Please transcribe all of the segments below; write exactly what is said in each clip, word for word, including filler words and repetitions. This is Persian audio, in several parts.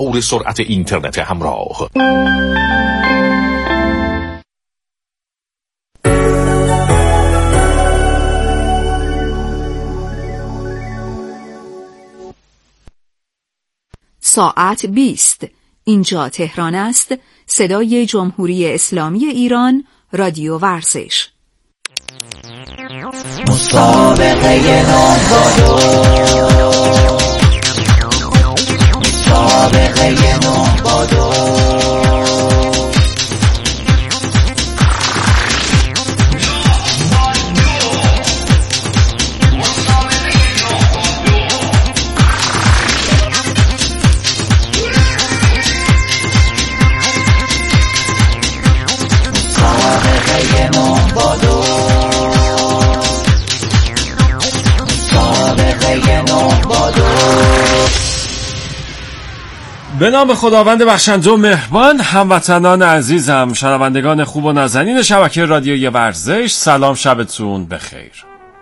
اور سرعت اینترنت همراه. ساعت بیست. اینجا تهران است. صدای جمهوری اسلامی ایران. رادیو ورزش. مسابقه نوبادو، مسابقه نوبادو. به نام خداوند بخشنده و مهربان. هموطنان عزیزم، شنوندگان خوب و نازنین شبکه رادیوی ورزش، سلام، شبتون بخیر.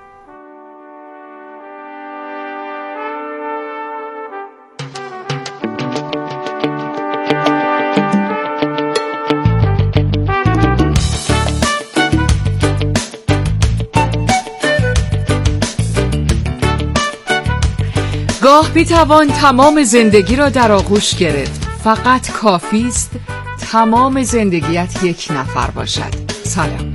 گاه بیتوان تمام زندگی را در آغوش گرفت، فقط کافی است تمام زندگیت یک نفر باشد. سلام.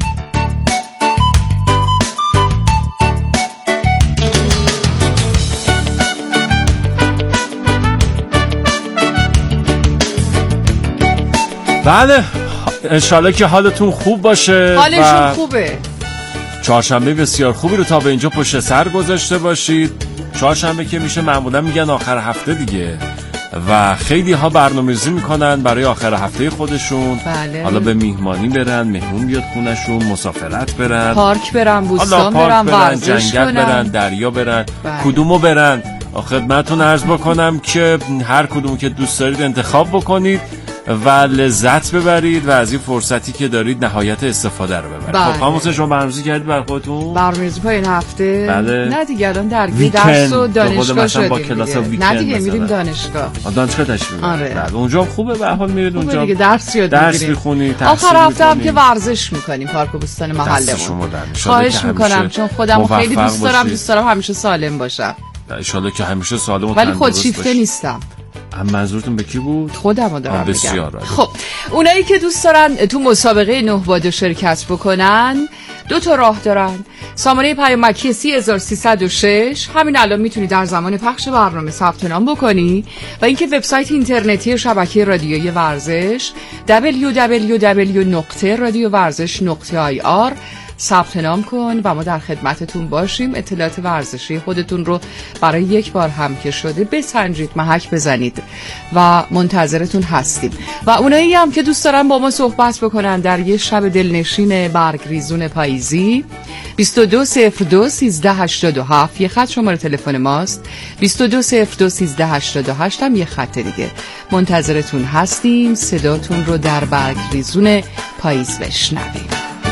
بله، انشالله که حالتون خوب باشه. حالشون خوبه. چهارشنبه بسیار خوبی رو تا به اینجا پشت سر گذاشته باشید. چهارشنبه که میشه معمولا میگن آخر هفته دیگه و خیلی ها برنامه‌ریزی میکنن برای آخر هفته خودشون. بله. حالا به میهمانی برن، مهمون بیاد خونشون، مسافرت برن، پارک برن، بوستان برن، ورزش جنگل کنن، برن، دریا برن. بله. کدومو برن؟ خدمتتون عرض بکنم که هر کدوم که دوست دارید انتخاب بکنید و لذت ببرید و از این فرصتی که دارید نهایت استفاده رو ببرید. بله. خب خاموسه شما برنامه‌ریزی کردید برای خودتون؟ برنامه‌ریزی پایین هفته؟ بله. نه دیگه الان درگیر درس و دانشگاه شدیم با کلاس دیگه. نه دیگه میریم دانشگاه. دانشگاه تشریف. آره. بله اونجا خوبه، به هر حال میرید اونجا دیگه درس یاد درس میگیریم. میخونید، آخر هفته هم که ورزش میکنیم پارک و بوستان محلمون. خواهش میکنم چون خودم خیلی دوست دارم، دوست دارم همیشه سالم باشم. ان شاءالله که همیشه سالم و ولی خودشیفته نیستم. هم منظورتون به کی بود؟ خودمو دارم بسیار میگم. خب اونایی که دوست دارن تو مسابقه نه بادو شرکت بکنن دو تا راه دارن. سامانه پیامکی سی هزار و سیصد و شش، همین الان میتونی در زمان پخش برنامه ثبت نام بکنی و اینکه وبسایت اینترنتی شبکه رادیوی ورزش دبلیو دبلیو دبلیو نقطه رادیو ورزش نقطه آی آر ثبت نام کن و ما در خدمتتون باشیم. اطلاعات ورزشی خودتون رو برای یک بار هم که شده بسنجید، محک بزنید و منتظرتون هستیم. و اونایی هم که دوست دارن با ما صحبت بکنن در یه شب دلنشین برگریزون پاییزی، بیست و دو صفر دو سیزده هشتاد و هفت یه خط شماره تلفن ماست، بیست و دو صفر دو سیزده هشتاد و هشت هم یه خط دیگه. منتظرتون هستیم صداتون رو در برگریزون پاییز بشنویم.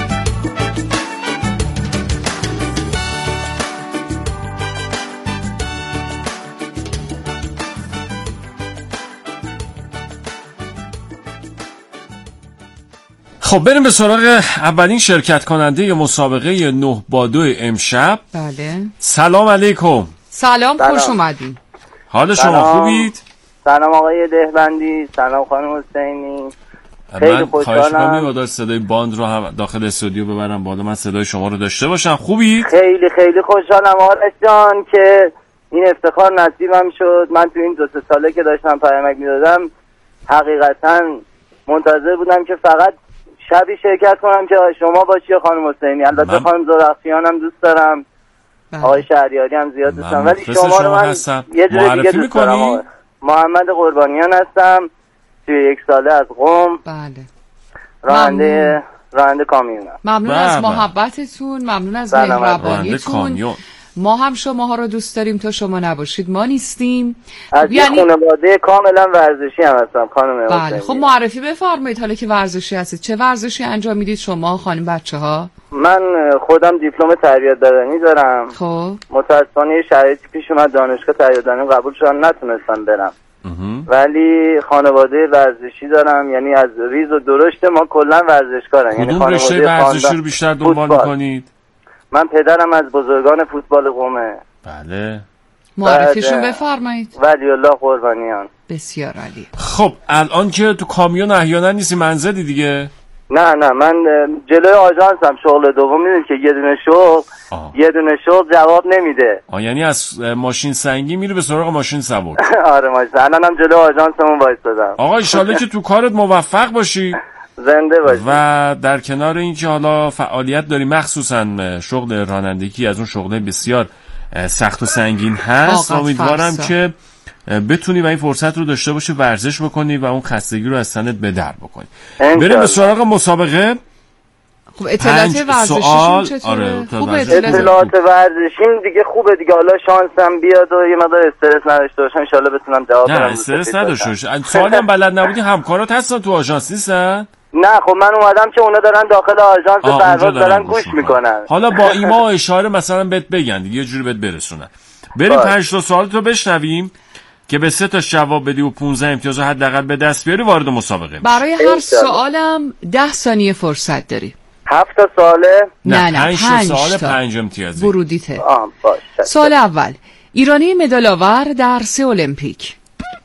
خب بریم به سراغ اولین شرکت کننده مسابقه نه بادو امشب. بله. سلام علیکم. سلام, سلام. خوش اومدین. حال شما خوبید؟ سلام آقای دهبندی، سلام خانم حسینی. خیلی خوشحالم. من خواهش صدای باند رو هم داخل استودیو ببرم بالا، من صدای شما رو داشته باشم. خوبید؟ خیلی خیلی خوشحالم آرش جان که این افتخار نصیبم شد. من تو این دو سه ساله که داشتم پیامک میدادم حقیقتا منتظر بودم که فقط شبی شرکت کنم که شما باشی خانم حسینی. البته خانم زرخشیان هم دوست دارم، آقای شهریاری هم زیاد دوست دارم، ولی شما رو من یه جوری دیگه دوست دارم. محمد قربانیان هستم، توی یک ساله از قم. بله. راننده راننده کامیونم. ممنون از محبتتون، ممنون از مهربانیتون. ما هم شماها رو دوست داریم، تا شما نباشید ما نیستیم. از یعنی خانواده کاملا ورزشی هم هستم خانم. بله. خب معرفی بفرمایید حالا که ورزشی هستید، چه ورزشی انجام میدید شما خانم بچه‌ها؟ من خودم دیپلم تربیت بدنی دارم. خب متأسفانه شرایطی پیش اومد دانشگاه تربیت بدنی قبول شدم، نتونستم برم. ولی خانواده ورزشی دارم، یعنی از ریز و درشت ما کلا ورزشکارن. یعنی کدوم رشته ورزشی رو بیشتر دنبال میکنید؟ من پدرم از بزرگان فوتبال قومه. بله. معرفیشون بفرمایید. ولی الله قربانیان. بسیار عالی. خب الان که تو کامیون احیانا نیستی منزلی دیگه؟ نه نه من جلوی آژانسم، شغل دوم. میدونی که یه دونه شغل آه. یه دونه شغل جواب نمیده. آه یعنی از ماشین سنگی میری به سراغ ماشین سبک. آره ماشین. الانم جلوی آژانسمون وایسادم. آقا ان شاءالله که تو کارت موفق باشی. زنده باشی. و در کنار این که حالا فعالیت داری، مخصوصا شغل رانندگی از اون شغل بسیار سخت و سنگین هست، امیدوارم که بتونی و این فرصت رو داشته باشی ورزش بکنی و اون خستگی رو از تنت به در بکنی. بریم به سراغ مسابقه. خب اطلاعات ورزشیشون چطوره؟ آره خوبه اطلاعات ورزشیم دیگه خوبه دیگه. حالا شانسم بیاد و یه مقدار استرس نداشته باشم ان شاء الله بتونم جواب بدم. نه استرس نداشته باش. سوالی هم بلد نبودی همکارات هستن تو آژانس نیستن؟ نه خب من اومدم که اونا دارن داخل آژانس پرواز دارن گوش میکنن. حالا با ایما و اشاره مثلا بهت بگن دیگه، یه جوری بهت برسونن. بریم پنج تا سوال تو بشنویم که به سه تا جواب بدی و پانزده امتیاز حداقل به دست بیاری وارد مسابقه. برای هر سوالم ده ثانیه فرصت داری. هفت تا سواله؟ نه نه پنج تا سوال پنج امتیازی. ورودیته. آه باشه. سوال اول، ایرانی مدال آور در سه المپیک.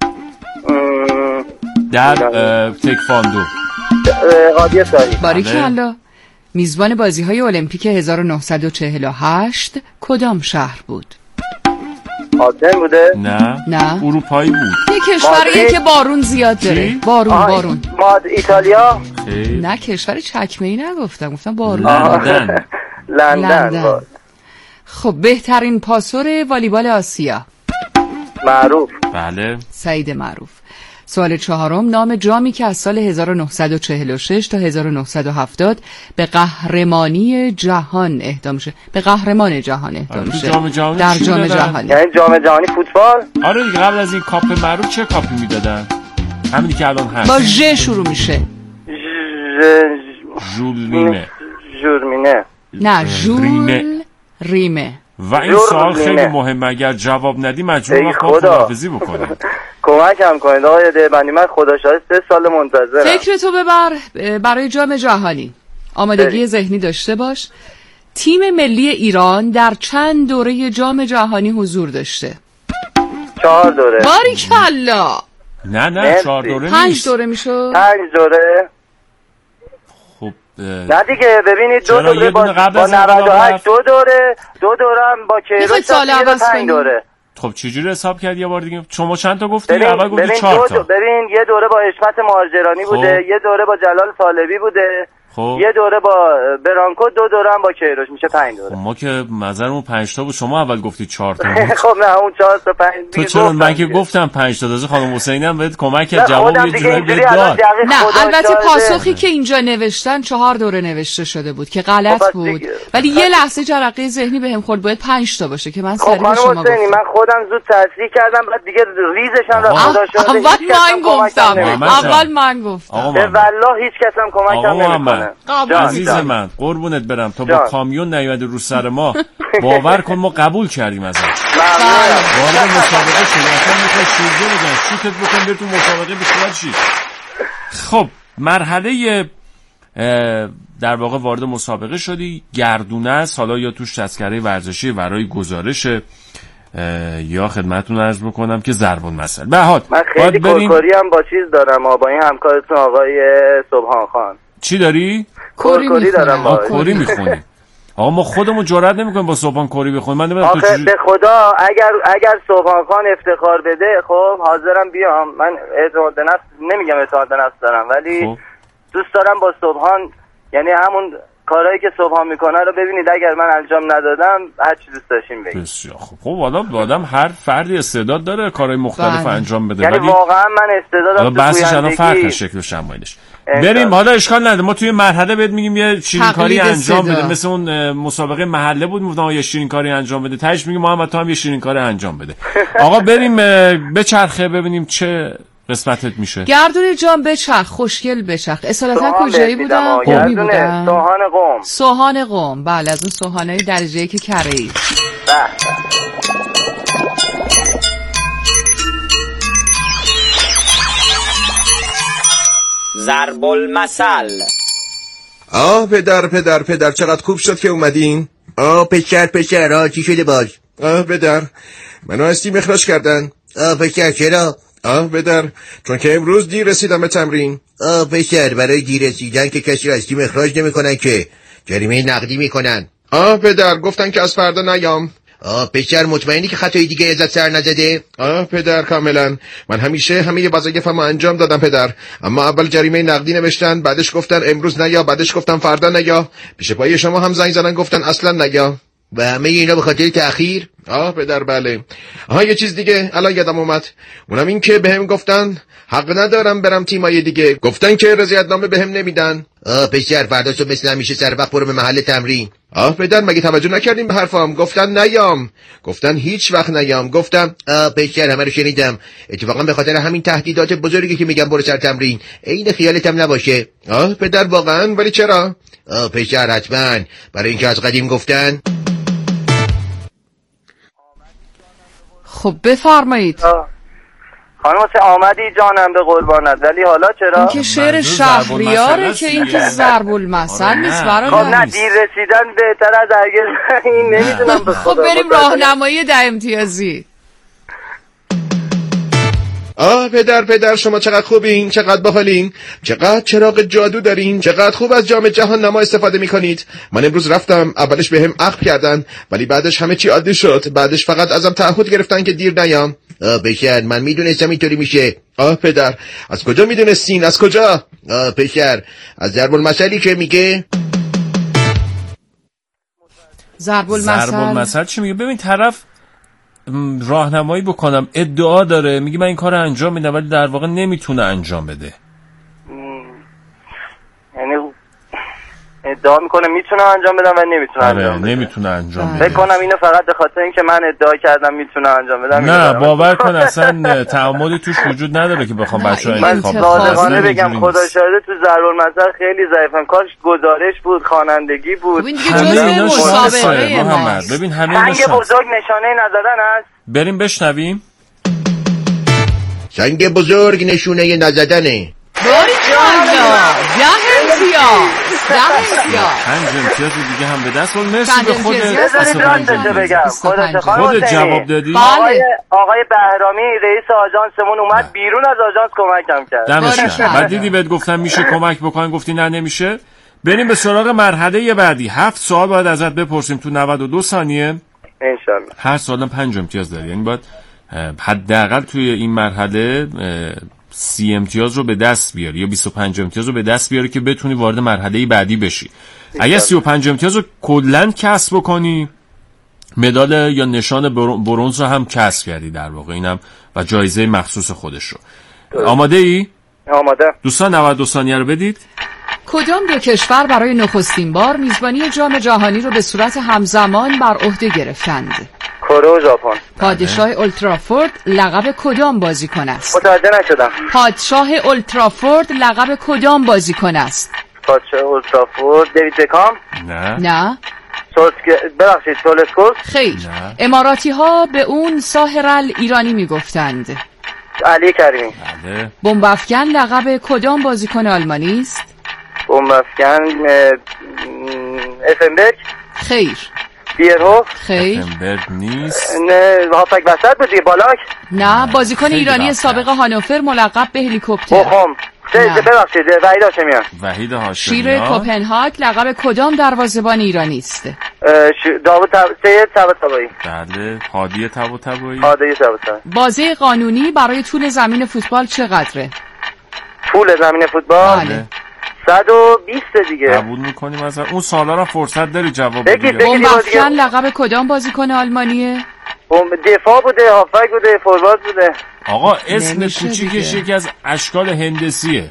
در تکواندو. قاضی ساری. باریکلا. میزبان بازی‌های المپیک هزار و نهصد و چهل و هشت کدام شهر بود؟ آتن بوده؟ نه نه اروپایی بود. یه کشوریه که بارون زیاد داره. بارون آه بارون. ماد ایتالیا؟ خیلی. نه کشور چکمه‌ای نگفتم، گفتم بارون. لندن. لندن. خب بهترین پاسور والیبال آسیا. معروف. بله. سعید معروف. سوال چهارم، نام جامی که از سال هزار و نهصد و چهل و شش تا هزار و نهصد و هفتاد به قهرمانی جهان اهدا میشه. به قهرمان جهان اهدا میشه. جام جهانی در جام جهانی. یعنی جام جهانی فوتبال؟ آره دیگه. قبل از این کاپ معروف چه کاپی میدادن؟ همینی که الان هست. با ژ شروع میشه. ژولمینه. ژولمینه. نه ژول ریمه. و این سوال خیلی مهمه، اگر جواب ندی مجبور خداحافظی بکنی. کمکم کنید آقای دیبندی، من خدا شاهد سه سال منتظرم. فکرتو ببر برای جام جهانی. آمادگی ذهنی داشته باش. تیم ملی ایران در چند دوره جام جهانی حضور داشته؟ چهار دوره. باریکلا. نه نه چهار دوره نیست. پنج دوره میشد. پنج دوره. خب نه دیگه ببینید دو دوره با, با نود و هشت دو دوره، دو دوره هم با کیروش پنج دوره. خب چجوری حساب کردی یه بار دیگه؟ شما چند تا گفتی؟ اول گفتی چهار تا. ببین یه دوره با حشمت مهاجرانی بوده، یه دوره با جلال طالبی بوده، خب. یه دوره با برانکو، دو دوره هم با کیروش، میشه پنج دوره. خب ما که نظرمون پنج تا بود، شما اول گفتی چهار تا. خب نه اون چهار تا پنج. تو چرا؟ من که گفتم پنج تا. دازه خانم حسینی هم بهت کمک کرد، جواب یه جوری بهت داد. نه البته پاسخی که اینجا نوشتن چهار دوره نوشته شده بود که غلط بود، ولی یه لحظه جرقه ذهنی بهم خورد باید پنج تا باشه که من سریع به شما گفتم. من خودم زود تصحیح کردم، بعد دیگه ریزش هم رفت خدا شده. اول من گفتم. اول من گفتم. به والله هیچ کس هم کمکم نمیکنه. عزیز من قربونت برم، تو با کامیون نیومدی رو سر ما، باور کن ما قبول کردیم ازت. وارد مسابقه شدی، اصلا میخوای شیرجه بگن شوتت بکن بری تو مسابقه بیشتر شید. خب مرحله در واقع وارد مسابقه شدی، گردونه است، حالا یا توش تذکره ورزشی برای گزارش یا خدمتتون عرض بکنم که ضرب المثل. به حال من خیلی کورکوری هم با چیز دارم، با این همکارتون آقای سبحان خان. چی داری؟ کوری دارم. با کوری میخونی؟ آقا ما خودمون جرئت نمیکنیم با سبحان کوری بخونیم. من نمیدونم تو چجوری. به خدا اگر اگر سبحان خان افتخار بده خب حاضرم بیام. من اعتماد به نفس نمیگم اعتماد به نفس دارم، ولی خب. دوست دارم با سبحان، یعنی همون کارهایی که سبحان میکنه رو ببینید. اگر من انجام ندادم هر چی دوست داشتین بگید. بسیار خب. خب آدم آدم هر فردی استعداد داره کارهای مختلف بله. انجام بده. یعنی واقعا من استعدادم تو بحثش الان فرق شکل و شمایلش. بریم حالا اشکال نداره، ما توی مرحله بهت میگیم یه شیرینکاری انجام بده، مثل اون مسابقه محله بود میگفتن یه شیرینکاری انجام بده، تهش میگیم محمد تو هم یه شیرینکاری انجام بده. آقا بریم بچرخه ببینیم چه قسمتت میشه. گردون جام بچرخ، خوشگل بچرخ. اصالتا کجایی بودم؟ قمی بودم. سوهان قم. سوهان قم. بله از اون سوهانای درجه یک کره‌ای. ضرب المثل. آه پدر پدر پدر چقدر خوب شد که اومدین. آه پسر پسر آه چی شده باز؟ آه پدر منو از تیم اخراج کردن. آه پسر چرا؟ آه پدر چون که امروز دیر رسیدم به تمرین. آه پسر برای دیر رسیدن که کسی را از تیم اخراج نمی کنن که جریمه نقدی میکنن. آه پدر گفتن که از فردا نیام. آه پسر مطمئنی که خطای دیگه ازت سر نزده؟ آه پدر کاملا من همیشه همه وظایفمو انجام دادم پدر، اما اول جریمه نقدی نوشتن، بعدش گفتن امروز نیا، بعدش گفتن فردا نیا، پیش پای شما هم زنگ زدن گفتن اصلا نیا. و همه اینا به خاطر تأخیر؟ آه پدر بله. آها یه چیز دیگه الان یادم اومد، اونم این که بهم گفتن حق ندارم برم تیمای دیگه، گفتن که رضایتنامه بهم نمیدن. آه پسر فردا صبح مثل همیشه سر وقت برو به محل تمرین. آه پدر مگه توجه نکردیم به حرفام؟ گفتن نیام، گفتن هیچ وقت نیام. گفتم آه پسر همه رو شنیدم. اتفاقا به خاطر همین تهدیدات بزرگی که میگم برو سر تمرین عین خیالتم نباشه. آه پدر واقعا؟ ولی چرا؟ آه پسر حتما برای اینکه از قدیم گفتن. خب بفرمایید. خانم حسین آمدی جانم به قربانت، ولی حالا چرا؟ این که شعر شهریاره که این که ضرب المثل نیست برای خب نه دیر رسیدن بهتر از هرگز. این نمیدونم به خدا. خب بریم راهنمایی ده امتیازی. آه پدر پدر شما چقدر خوبین، چقدر باحالین، چقدر چراغ جادو دارین، چقدر خوب از جام جهان نما استفاده میکنید. من امروز رفتم، اولش بهم عقد کردن ولی بعدش همه چی عادی شد، بعدش فقط ازم تعهد گرفتن که دیر نیام. آه پسر من میدونستم اینطوری میشه. آه پدر از کجا میدونستین؟ از کجا؟ آه پسر از ضرب المثلی که میگه. ضرب المثل ضرب المثل چی میگه؟ ببین طرف راهنمایی بکنم ادعا داره میگه من این کار انجام میدم ولی در واقع نمیتونه انجام بده. یعنی ادعا میکنه میتونه انجام بدم و نمیتونه انجام بده. نمیتونه انجام بده. فکر کنم اینو فقط به خاطر اینکه من ادعا کردم میتونه انجام بدم. نه باور کن اصلا تعاملی توش وجود نداره که بخوام بچه‌ها انتخاب کنم. من صادقانه بگم خدا شاهده تو ضرب المثل خیلی ضعیفم. کاش گزارش بود، خوانندگی بود. ببین دیگه جزء مسابقه محمد. ببین همه اینا سنگ بزرگ نشانه نزدن است. بریم بشنویم. سنگ بزرگ نشونه نزدنه. باری جالا ده امتیاز ده امتیاز پنج امتیاز دیگه هم به دست بود. مرسی به خودت. بذارید خودت جواب دادی. آقای آقای بهرامی رئیس آژانسمون اومد بیرون از آژانس کمکم کرد. دمش گرم. بعد دیدی بهت گفتم میشه کمک بکنن گفتی نه نمیشه. بریم به سراغ مرحله بعدی. هفت سوال باید ازت بپرسیم تو نود و دو ثانیه. انشالله. هر سوالم پنج امتیاز داره، یعنی باید حداقل توی این مرحله سی امتیاز رو به دست بیاری یا بیست و پنج امتیاز رو به دست بیاری که بتونی وارد مرحله بعدی بشی. اگر سی و پنج امتیاز رو کلاً کسب بکنی مدال یا نشان برنز رو هم کسب کردی در واقع، اینم و جایزه مخصوص خودش رو. آماده ای؟ آماده. دوستان نود و دو ثانیه رو بدید. کدام دو کشور برای نخستین بار میزبانی جام جهانی رو به صورت همزمان بر عهده گرفتند؟ کره و ژاپن. پادشاه اولترافورد لقب کدام بازیکن است؟ متوجه نشدم. پادشاه اولترافورد لقب کدام بازیکن است؟ پادشاه اولترافورد دیوید بکام؟ نه. نه. ببخشید تولسکوس؟ خیر. اماراتی ها به اون ساحرال ایرانی میگفتند. علی کریمی. بله. بمب افکن لقب کدام بازیکن آلمانی است؟ بمب افکن افنبرگ؟ خیر. بیرهوف؟ خیر. افنبرگ نیست. نه هافک وسط بود دیگه بالاک؟ نه بازیکن ایرانی سابق هانوفر ملقب به هلیکوپتر. بخم. ببخشید وحید هاشمیان. وحید هاشمیان. شیر کوپنهاگ لقب کدام دروازه‌بان ایرانی است؟ داوود سید طباطبایی. بله. هادی طباطبایی. هادی طباطبایی. بازه قانونی برای طول زمین فوتبال چقدره؟ طول زمین فوتبال؟ بله. صد و بیست دیگه. قبول میکنیم مثلا اون سالا را فرصت داری جواب بدی. بمب افکن لقب کدام بازیکن آلمانیه؟ دفاع بوده، هافک بوده، فوروارد بوده. آقا اسم کوچیکش یکی از اشکال هندسیه.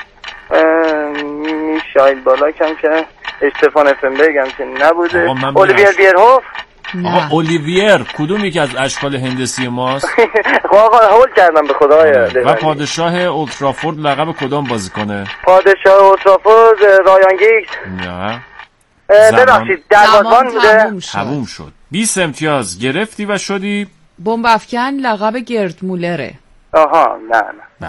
میشایل بالاک هم که استفان افنبرگ هم که نبوده. اولیویر بیرهوف؟ آقا اولیویر کدوم یکی از اشکال هندسی ماست؟ آقا هول کردم به خدای. و پادشاه اولترافورد لقب کدام بازیکنه؟ پادشاه اولترافورد رایان گیگز. نه. ببخشید دروازه‌بان بوده. تموم شد. بیست امتیاز گرفتی و شدی بمب افکن لقب گرد مولره. آها نه نه. نه.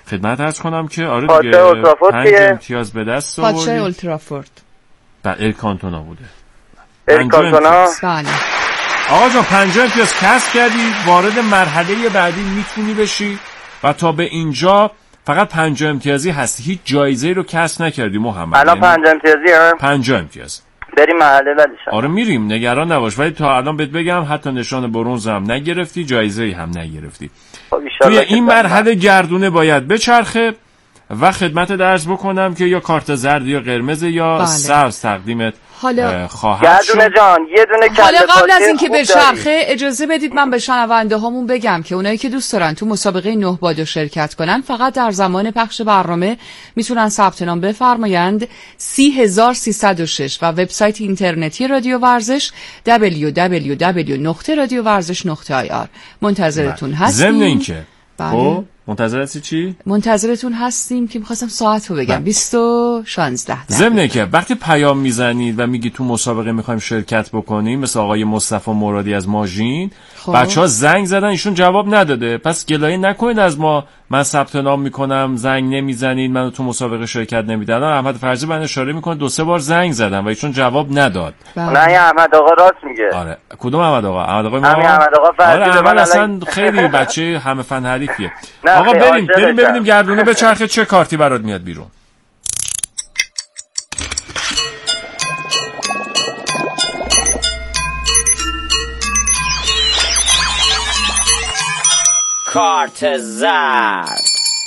خدمت عرض کنم که آره پادشاه دیگه اولترافورد پنج کیه؟ امتیاز به دست آوردی. پادشاه اولترافورد و ال کانتونا بوده. ال کانتونا. بله. آقا جان پنج امتیاز کسب کردی، وارد مرحله بعدی میتونی بشی و تا به اینجا فقط پنج امتیازی هستی، هیچ جایزه رو کسب نکردی محمد. الان پنج امتیازی هم؟ پنج امتیاز. بریم مرحله بعدیش. آره میریم، نگران نباش، ولی تا الان بهت بگم حتی نشان برنز هم نگرفتی، جایزه هم نگرفتی. توی این مرحله گردونه باید بچرخه و خدمت درس بکنم که یا کارت زرد یا قرمز یا بله. سبز تقدیمت حالا خواهد شد. گردونه جان یه دونه کله حالا قبل از پاچه اینکه خوب بچرخه داری. اجازه بدید من به شنونده هامون بگم که اونایی که دوست دارن تو مسابقه نه بادو شرکت کنن فقط در زمان پخش برنامه میتونن ثبت نام بفرمایند سی هزار سیصد و شش و وبسایت اینترنتی رادیو ورزش دبلیو دبلیو دبلیو دات رادیو ورزش دات آی آر. منتظرتون هستیم. ضمن اینکه بله. خب منتظر هستی چی؟ منتظرتون هستیم که می‌خواستم ساعت رو بگم بیست و شانزده. ضمن که وقتی پیام میزنید و میگی تو مسابقه میخوایم شرکت بکنیم مثل آقای مصطفی مرادی از ماژین، خب. بچه‌ها زنگ زدن ایشون جواب نداده، پس گلایه نکنید از ما، من ثبت نام میکنم زنگ نمیزنید منو تو مسابقه شرکت نمیدن. احمد فرزی من اشاره میکنه دو سه بار زنگ زدم و ایشون جواب نداد. نه این احمد آقا راست میگه. آره کدوم احمد آقا؟ احمد آقا ما همین احمد آقا فرزی. آره احمد اصلا خیلی بچه همه فن حریفیه. آقا خیلی بریم عاشقشم. بریم ببینیم گردونه به چرخه چه کارتی برات میاد بیرون. کارت زرد.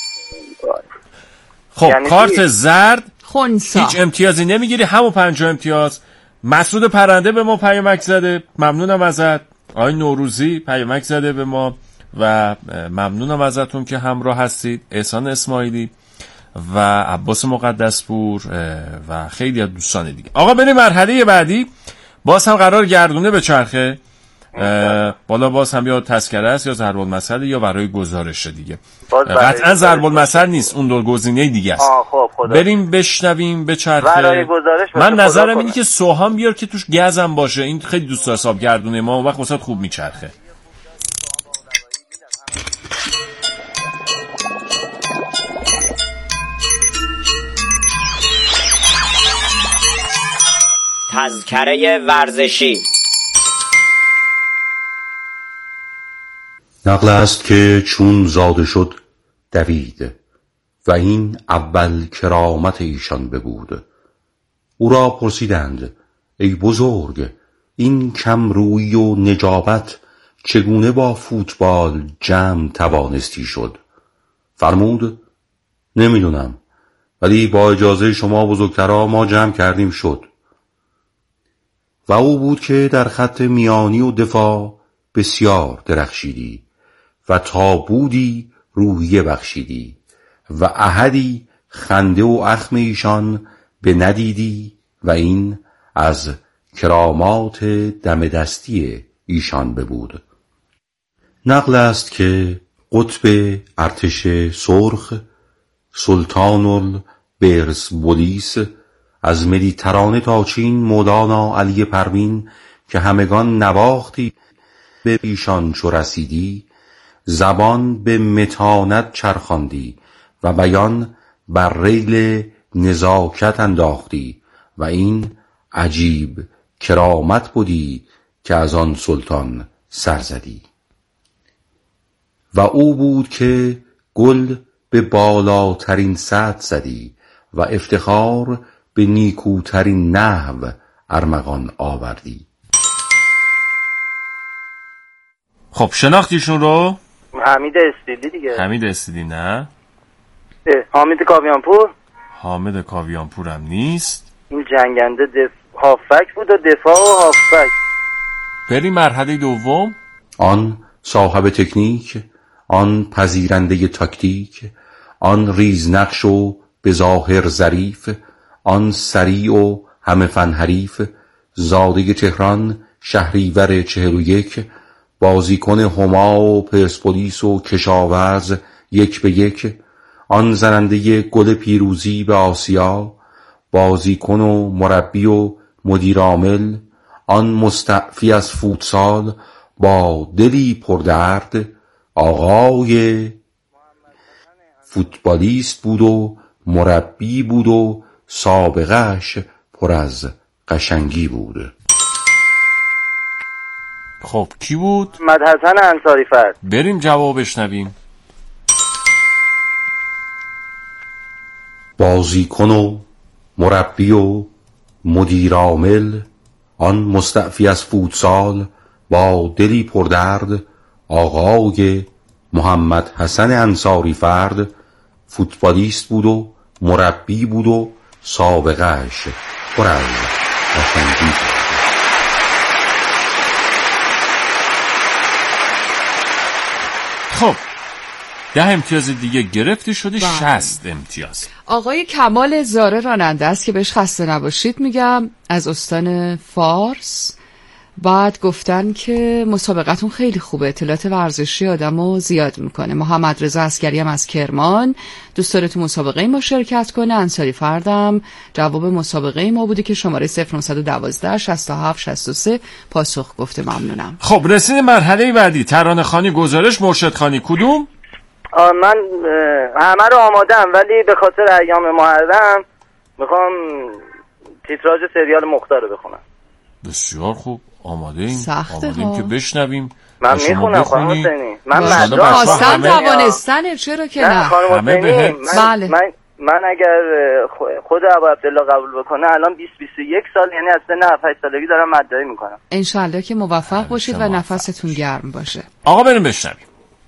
خب یعنی کارت چی؟ زرد خونسا. هیچ امتیازی نمیگیری، همون پنج امتیاز. مسعود پرنده به ما پیامک زده، ممنونم ازت. آقای نوروزی پیامک زده به ما و ممنونم ازتون که همراه هستید. احسان اسماعیلی و عباس مقدسپور و خیلی از دوستان دیگه. آقا بریم مرحله بعدی. باز هم قرار گردونه به چرخه، بالا باز هم یا تذکره است یا ضرب المثل یا برای گزارش دیگه. قطعا ضرب المثل نیست، اون دو گزینه دیگه است. خب بریم بشنویم به چرخه. برای گزارش من نظرم اینه که سوهان بیار که توش گزم باشه، این خیلی دوست داره حساب گردونه ما، اون وقت واسه خوب میچرخه. تذکره ورزشی. نقل است که چون زاده شد دوید و این اول کرامت ایشان ببود. او را پرسیدند ای بزرگ این کم روی و نجابت چگونه با فوتبال جمع توانستی شد؟ فرمود نمیدونم، ولی با اجازه شما بزرگترا ما جمع کردیم شد. و او بود که در خط میانی و دفاع بسیار درخشیدی و تا بودی روحیه بخشیدی و احدی خنده و اخم ایشان به ندیدی و این از کرامات دم دستی ایشان ببود. نقل است که قطب ارتش سرخ سلطان البرسبولیس از مدیترانه تا چین مولانا علی پروین که همگان نواختی به ایشان چو رسیدی، زبان به متانت چرخاندی و بیان بر ریل نزاکت انداختی و این عجیب کرامت بودی که از آن سلطان سر زدی. و او بود که گل به بالاترین سطح زدی و افتخار به نیکوترین نحو ارمغان آوردی. خب شناختیشون رو؟ حمید استیلی دیگه. حمید استیلی نه؟ حامد کاویانپور. حامد کاویانپور هم نیست. این جنگنده دف... هافک بود و دفاع و هافک. بریم مرحله دوم. آن صاحب تکنیک، آن پذیرنده تاکتیک، آن ریزنقش و به ظاهر ظریف، آن سریع و همه فن حریف، زاده تهران شهریور چهل و یک، بازیکن هما و پرسپولیس و کشاورز یک به یک، آن زننده گل پیروزی به آسیا، بازیکن و مربی و مدیر عامل، آن مستعفی از فوتسال با دلی پردرد، آقای فوتبالیست بود و مربی بود و سابقهش پر از قشنگی بود. خب کی بود؟ محمد حسن انصاری فرد. بریم جواب بشنویم. بازیکن و مربی و مدیر عامل، آن مستعفی از فوتسال با دلی پردرد، آقای محمد حسن انصاری فرد فوتبالیست بود و مربی بود و سابقهش پر از قشنگی بود. خب ده امتیاز دیگه گرفتی، شدی شصت امتیاز. آقای کمال زاره راننده است که بهش خسته نباشید میگم، از استان فارس. بعد گفتن که مسابقتون خیلی خوبه، اطلاعات ورزشی آدمو زیاد میکنه. محمد رضا عسگری هم از کرمان دوست داره تو مسابقه ما شرکت کنه. انصاری فردم جواب مسابقه ما بوده که شماره صفر نه یک دو شش هفت شش سه پاسخ گفته. ممنونم. خب رسیدیم مرحله بعدی، ترانه خوانی، گزارش، مرشد خوانی. کدوم؟ من همه رو آمادم، ولی به خاطر ایام محرم میخوام تیتراژ سریال مختار رو بخونم. بسیار خوب، آماده ایم. سخته آماده ایم که بشنویم. من میخونم خانم حسینی. من مدرسه آسان توانستنه، چرا که نه؟ خانم حسینی من, من من اگر خود ابو عبدالله قبول بکنه الان بیست بیست و یک سال، یعنی از سن هفت هشت سالگی دارم مدرسه میکنم. انشالله که موفق باشید و نفستون گرم باشه. آقا بریم بشنویم.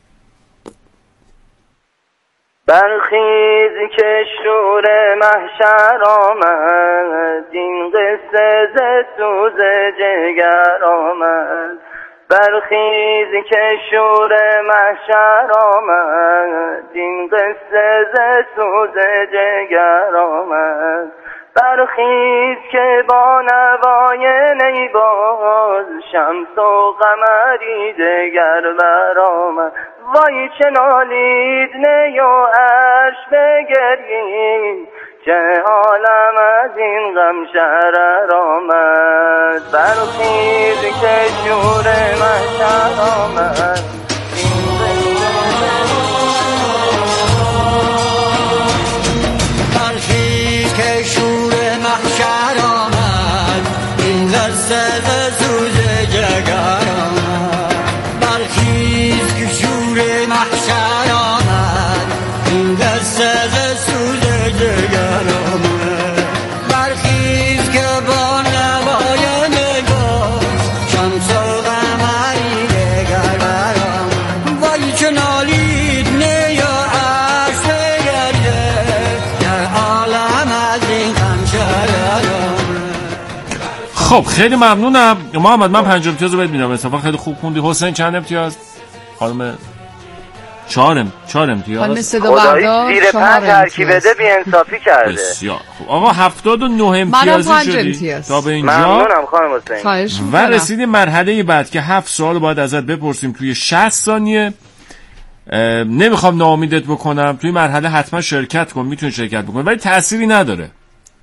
برخیز که شور محشر آمد، این قصه ز سوز جگر آمد. برخیز که شور محشر آمد، این قصه ز سوز جگر آمد. برخیز که با نوای نیباز، شمس و قمری دگر برآمد. وای چه نالید نی و عرش بگرید، چه عالم از این غم شرر آمد. برخیز که شور محشر آمد، برخیز که شور محشر آمد، این قصه ز سوز جگر آمد. برخیز که شور محشر آمد، این قصه ز سوز جگر آمد. برخیز که با نوای نگاه، شمس و قمری دگر برآمد. وای چه نالید نی و عرش بگرید، چه عالم از این غم شرر آمد. خب خیلی ممنونم محمد. من پنج امتیاز رو بهت میدم، اتفاقا خیلی خوب خوندی. حسین چند امتیاز؟ خانم چهارم چهار امتیاز. خانم صدا بردار زیر پنج ترکیب بده بی انصافی کرده. بسیار خوب آقا، هفتاد و نه امتیازی شدی تا به اینجا. ممنونم خانم حسین. و رسیدیم مرحله بعد که هفت سوال باید ازت بپرسیم توی شصت ثانیه. نمیخوام ناامیدت بکنم، توی مرحله حتما شرکت کن، میتونی شرکت بکنی ولی تأثیری نداره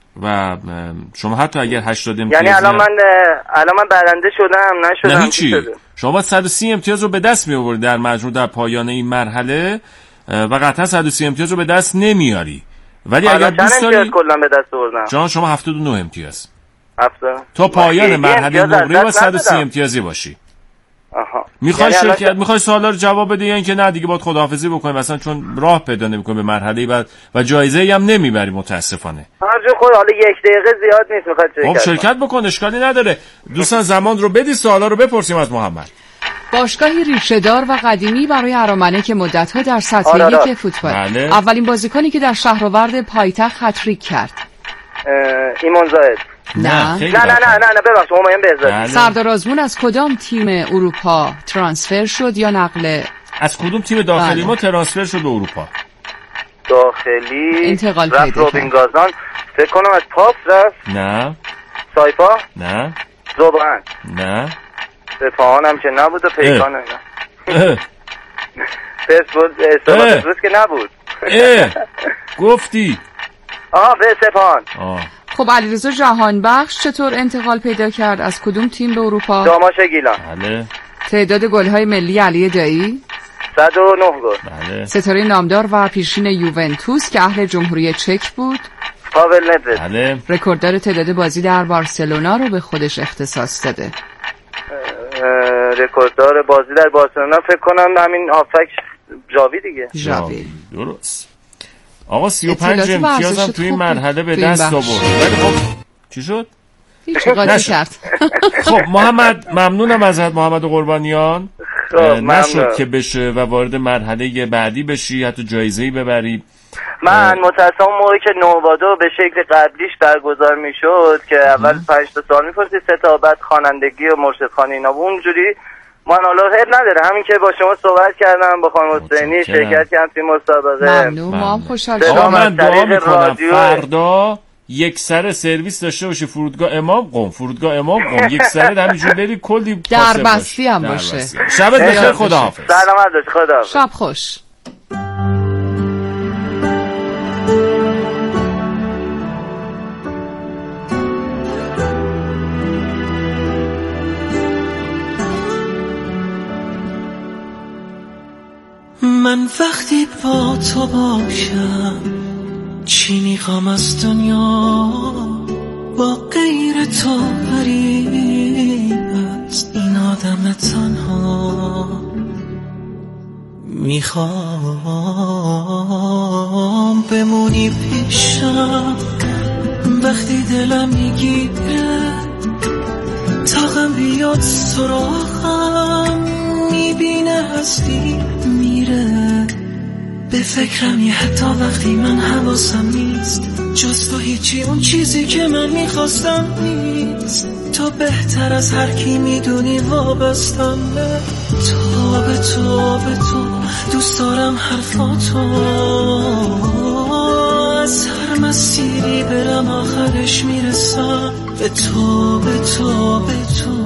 و شما حتی اگر هشتاد امتیاز، یعنی الان من الان من برنده شدم نشدم؟ نه هیچی، شما باید صد و سی امتیاز رو به دست می آوردی در مجموع در پایان این مرحله و قطعا صد و سی امتیاز رو به دست نمیاری. ولی اگر دوست داری کلا به دست آوردم جان شما هفتاد و نه امتیاز هفتاد تا پایان مرحله نقره و صد و سی امتیازی باشی. آها. میخوای یعنی شرکت میخوای سوالا رو جواب بدی یا اینکه نه دیگه باید خداحافظی بکنی مثلا، چون راه پیدا نمی‌کنی به مرحله بعد و جایزه‌ای هم نمیبری متاسفانه. هرجا خود حالا یک دقیقه زیاد نیست، میخواد شرکت. خب شرکت بکن، اشکالی نداره. دوستان زمان رو بدی سوالا رو بپرسیم از محمد. باشگاهی ریشه‌دار و قدیمی برای ارامنه که مدت‌ها در سطح یک فوتبال بله. اولین بازیکنی که در شهرآورد پایتخت هتریک کرد. ایمان زاهد. نه نه نه نه نه ببخشید همایون بهزادی. سردار آزمون از کدام تیم اروپا ترانسفر شد یا نقل از کدوم تیم داخلی ما ترانسفر شد به اروپا؟ داخلی انتقال رفت پیدا روبین گازان، فکر کنم از پاس رفت. نه سایپا؟ نه زبان؟ نه سپاهانم که نبود و پیکان نه. پرسپولیس استقلال که نبود. اه گفتی آه به سپاهان. آه خب علیرضا جهانبخش چطور انتقال پیدا کرد از کدوم تیم به اروپا؟ داماش گیلان. بله. تعداد گل‌های ملی علی دایی؟ صد و نه گل. بله. ستاره نامدار و پیشین یوونتوس که اهل جمهوری چک بود. پاول ندوید. بله. رکورددار تعداد بازی در بارسلونا رو به خودش اختصاص داده. رکورددار بازی در بارسلونا فکر کنم همین آفک ژاوی دیگه. ژاوی. درست. آقا سی و پنج امتیازم توی این مرحله به دست آورد. ولی خب چی شد؟ هیچ قاطی کرد. خب محمد ممنونم ازت محمد قربانیان. نشد که بشه و وارد مرحله بعدی بشی حتی جایزه‌ای ببری. من متأسفم موقعی که نوادو به شکل قبلیش برگزار میشد که اول پنج تا سوال می‌پرسید سه تا بعد خوانندگی و مرشدخوانی اینا بود اونجوری من حالا هر نداره همین که با شما صحبت کردم با خانم حسینی شرکت کردم توی مسابقه ممنون ما هم خوشحال شدیم. آقا من دعا می‌کنم فردا یک سر سرویس داشته باشی فرودگاه امام قم فرودگاه امام قم یک سر همینجوری بری کلی در بستی هم باشه. شبت بخیر خداحافظ. سلامت باش خداحافظ. شب خوش. من وقتی با تو باشم چی میخوام از دنیا با غیر تو غریب است این آدم تنها میخوام بمونی پیشم وقتی دلم میگیره تاقم بیاد سراغم میبینه هستی میره به فکرمی حتی وقتی من حواسم نیست جز تو هیچی اون چیزی که من میخواستم نیست تو بهتر از هر کی میدونی وابستم به تو به تو به تو دوست دارم حرفاتو از هر مسیری برم آخرش میرسم به تو به تو به تو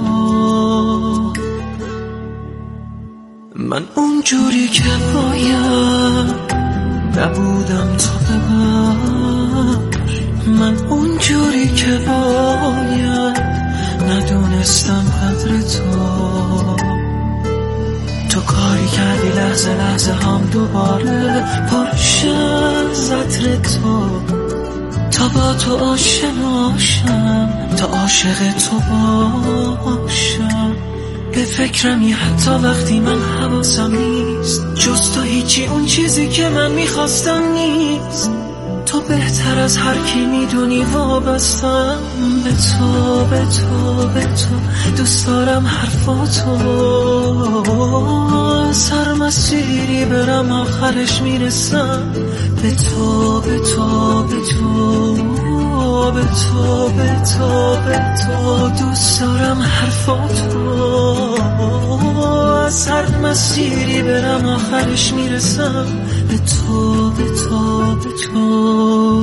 من اونجوری که باید نبودم تو ببر من اونجوری که باید ندونستم قدر تو تو کاری کردی لحظه لحظه هم دوباره پرشه از عطر تو تا با تو آشناشم تا عاشق تو باشم به فکرمی حتی وقتی من حواسم نیست جز تو هیچی اون چیزی که من میخواستم نیست تو بهتر از هر کی میدونی وابستم به تو به تو به تو دوست دارم حرفاتو سر مسیری برم آخرش میرسم به تو به تو به تو به تو به تو به تو دوست دارم حرفاتو از هر مسیری برم آخرش میرسم به تو به تو به تو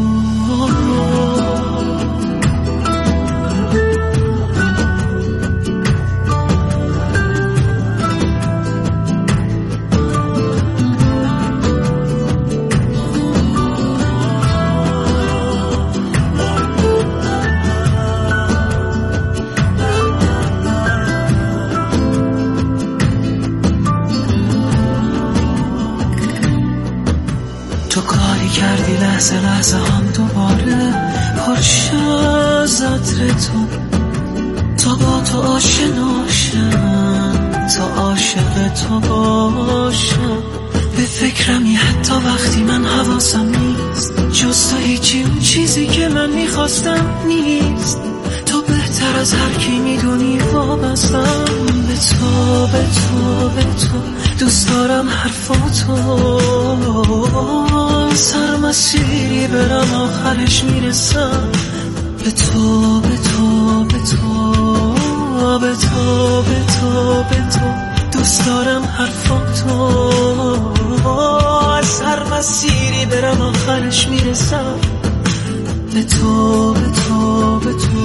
تو کاری کردی لحظه لحظه هم دوباره پرشه از عطر تو تا با تو آشناشم تا عاشق تو باشم به فکرمی حتی وقتی من حواسم نیست جز تو هیچی اون چیزی که من میخواستم نیست تو بهتر از هر کی میدونی وابستم به تو به تو به تو دوست دارم حرفاتو سر مسیری برم آخرش میرسم به تو به تو به تو به تو به تو به تو دوست دارم حرفاتو از هر مسیری برم آخرش میرسم به تو به تو به تو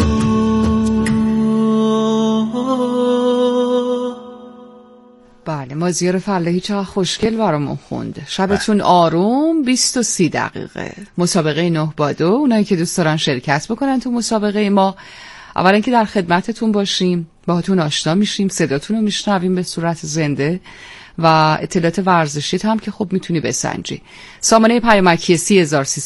بله مازیار فلاحی چقدر خوشگل برامون خوند. شبتون آروم. بیست و سی دقیقه مسابقه نه با دو. اونایی که دوست دارن شرکت بکنن تو مسابقه ما اولا که در خدمتتون باشیم باهاتون آشنا میشیم صداتون رو میشنویم به صورت زنده و اطلاعات ورزشیت هم که خب میتونی بسنجی. سامانه پیامکی سه هزار و سیصد